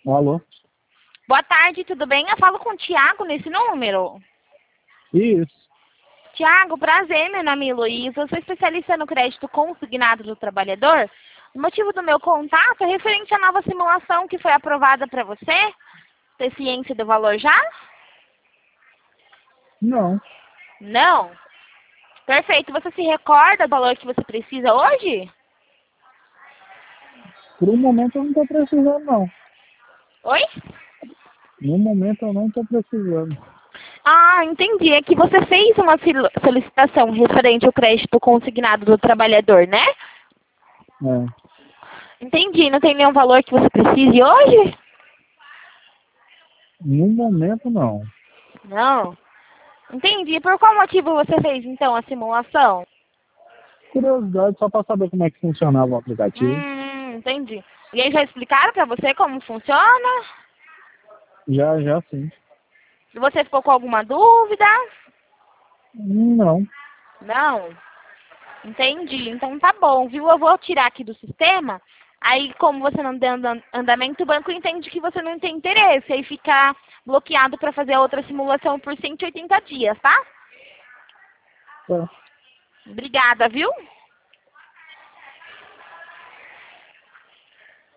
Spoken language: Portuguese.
Alô? Boa tarde, tudo bem? Eu falo com o Thiago nesse número. Isso. Thiago, prazer, meu nome é Heloísa. Eu sou especialista no crédito consignado do trabalhador. O motivo do meu contato é referente à nova simulação que foi aprovada para você. Ter ciência do valor já? Não. Não? Perfeito. Você se recorda do valor que você precisa hoje? Por um momento eu não estou precisando, não. Oi? No momento eu não estou precisando. Ah, entendi. É que você fez uma solicitação referente ao crédito consignado do trabalhador, né? É. Entendi. Não tem nenhum valor que você precise hoje? No momento não. Não. Entendi. Por qual motivo você fez, então, a simulação? Curiosidade só para saber como é que funcionava o aplicativo. Entendi. E aí já explicaram pra você como funciona? Já sim. E você ficou com alguma dúvida? Não. Não. Entendi. Então tá bom, viu? Eu vou tirar aqui do sistema. Aí, como você não deu andamento, o banco entende que você não tem interesse. Aí fica bloqueado para fazer a outra simulação por 180 dias, tá? Tá. Obrigada, viu?